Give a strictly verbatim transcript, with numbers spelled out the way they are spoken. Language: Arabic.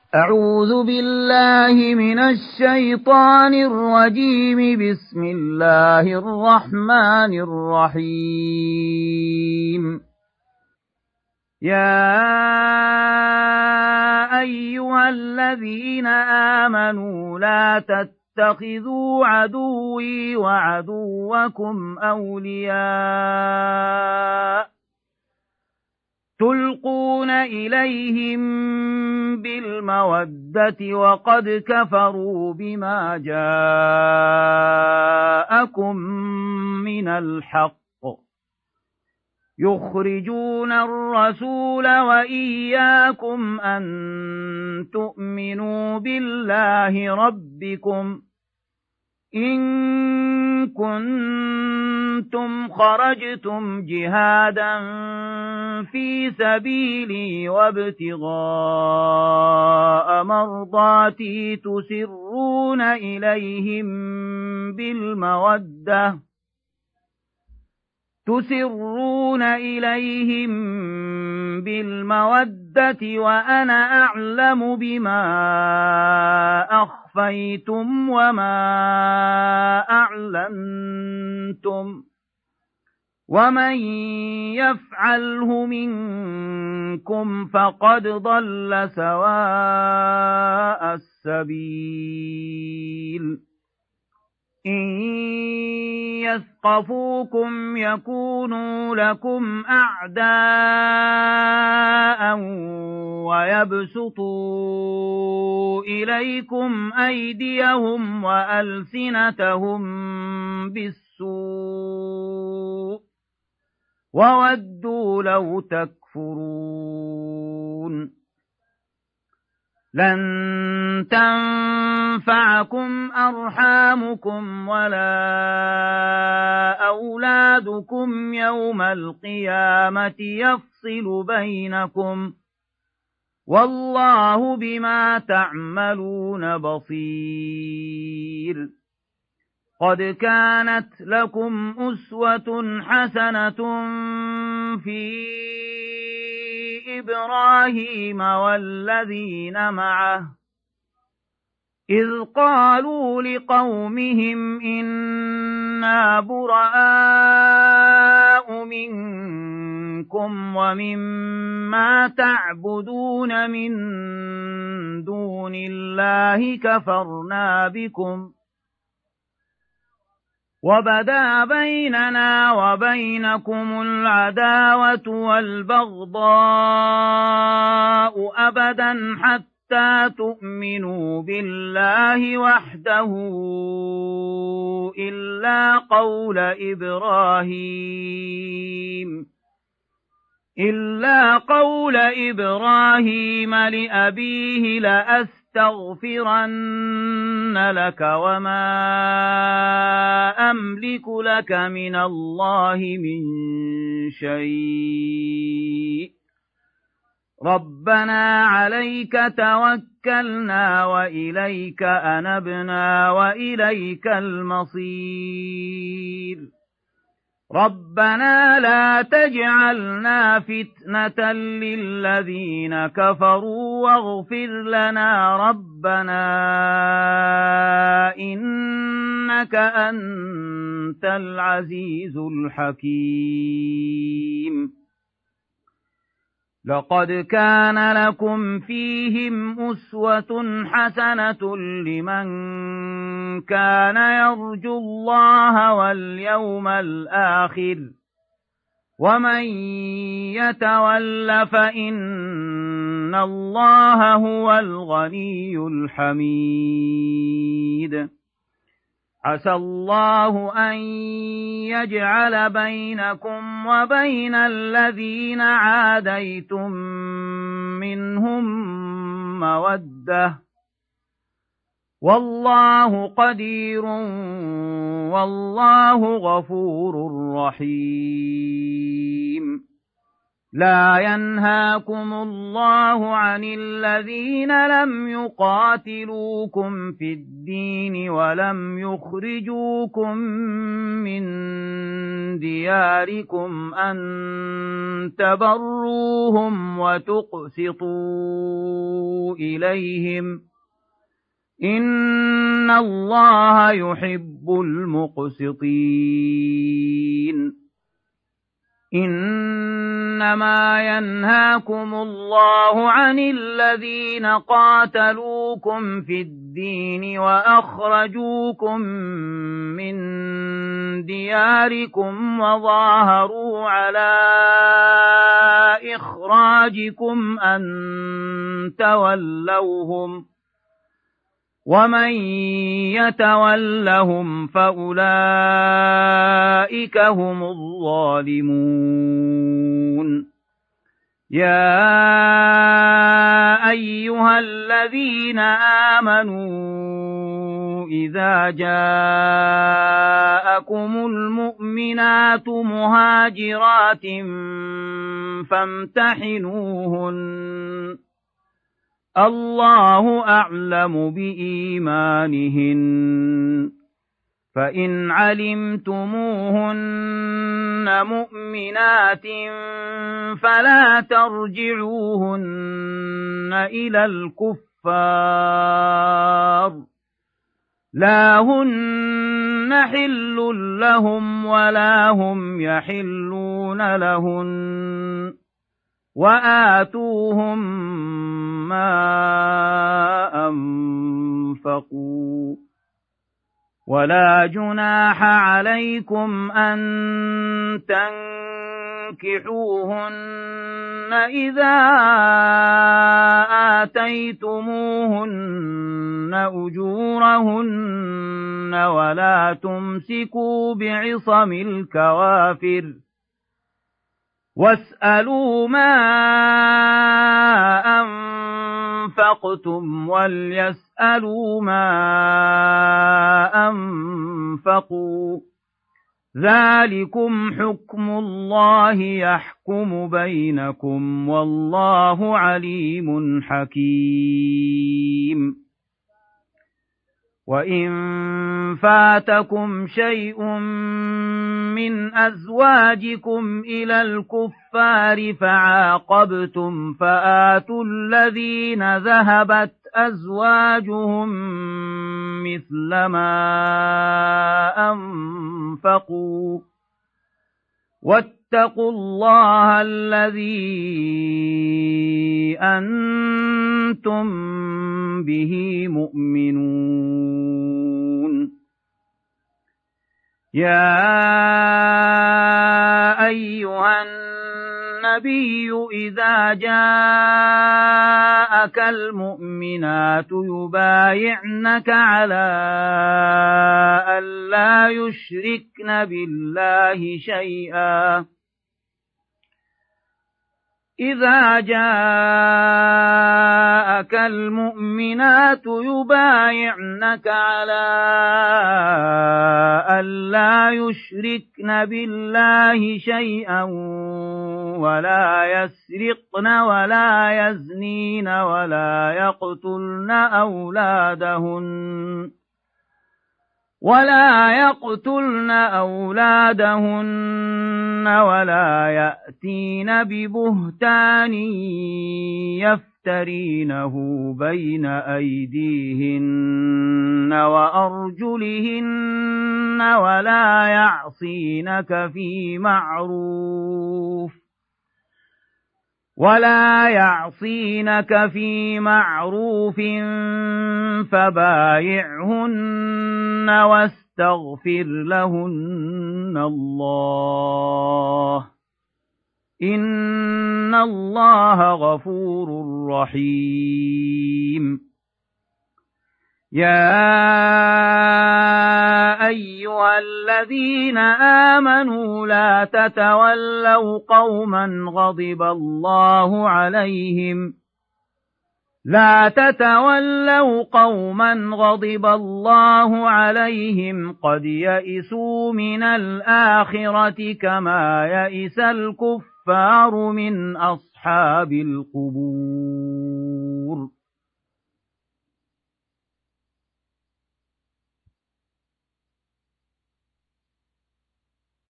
أعوذ بالله من الشيطان الرجيم. بسم الله الرحمن الرحيم. يا أيها الذين آمنوا لا تتخذوا عدوي وعدوكم أولياء تلقون إليهم بالمودة وقد كفروا بما جاءكم من الحق يخرجون الرسول وإياكم أن تؤمنوا بالله ربكم إن كنتم خرجتم جهادا في سبيلي وابتغاء مرضاتي تسرون إليهم بالمودة تسرون إليهم بالمودة وأنا أعلم بما أخفيتم وما أعلنتم ومن يفعله منكم فقد ضل سواء السبيل. إن يثقفوكم يكونوا لكم أعداء ويبسطوا إليكم أيديهم وألسنتهم بالسوء وودوا لو تكفرون. لن تنفعكم أرحامكم ولا أولادكم يوم القيامة يفصل بينكم والله بما تعملون بصير. قد كانت لكم أسوة حسنة في إبراهيم والذين معه إذ قالوا لقومهم إنا براء منكم ومما تعبدون من دون الله كفرنا بكم وبدا بيننا وبينكم العداوة والبغضاء أبدا حتى تؤمنوا بالله وحده إلا قول إبراهيم إلا قول إبراهيم لأبيه لأستغفرن لك وما أملك لك من الله من شيء ربنا عليك توكلنا وإليك أنبنا وإليك المصير. ربنا لا تجعلنا فتنة للذين كفروا واغفر لنا ربنا إنك أنت العزيز الحكيم. لقد كان لكم فيهم أسوة حسنة لمن كان يرجو الله واليوم الآخر ومن يتول فإن الله هو الغني الحميد. عسى الله أن يجعل بينكم وبين الذين عاديتم منهم مودة والله قدير والله غفور رحيم. لا ينهاكم الله عن الذين لم يقاتلوكم في الدين ولم يخرجوكم من دياركم أن تبروهم وتقسطوا إليهم إن الله يحب المقسطين إنما ينهاكم الله عن الذين قاتلوكم في الدين وأخرجوكم من دياركم وظاهروا على إخراجكم أن تولوهم ومن يتولهم فأولئك هم الظالمون يا أيها الذين آمنوا إذا جاءكم المؤمنات مهاجرات فامتحنوهن الله أعلم بإيمانهن فإن علمتموهن مؤمنات فلا ترجعوهن إلى الكفار لا هن حل لهم ولا هم يحلون لهن وآتوهم ما أنفقوا ولا جناح عليكم أن تنكحوهن إذا آتيتموهن أجورهن ولا تمسكوا بعصم الكوافر واسألوا ما أنفقتم وليسألوا ما أنفقوا ذلكم حكم الله يحكم بينكم والله عليم حكيم وإن فاتكم شيء من أزواجكم إلى الكفار فعاقبتم فآتوا الذين ذهبت أزواجهم مثل ما أنفقوا واتقوا الله الذي أنتم به مؤمنون يا أيها النبي إذا جاءك المؤمنات يبايعنك على ألا يشركن بالله شيئا إذا جاءك المؤمنات يبايعنك على ألا يشركن بالله شيئا ولا يسرقن ولا يزنين ولا يقتلن أولادهن ولا يقتلن أولادهن ولا يأتين ببهتان يفترينه بين أيديهن وأرجلهن ولا يعصينك في معروف ولا يعصينك في معروف فبايعهن واستغفر لهن الله إن الله غفور رحيم يا أيها الذين آمنوا لا تتولوا قوما غضب الله عليهم لا تتولوا قوما غضب الله عليهم قد يئسوا من الآخرة كما يئس الكفار الكفار من أصحاب القبور.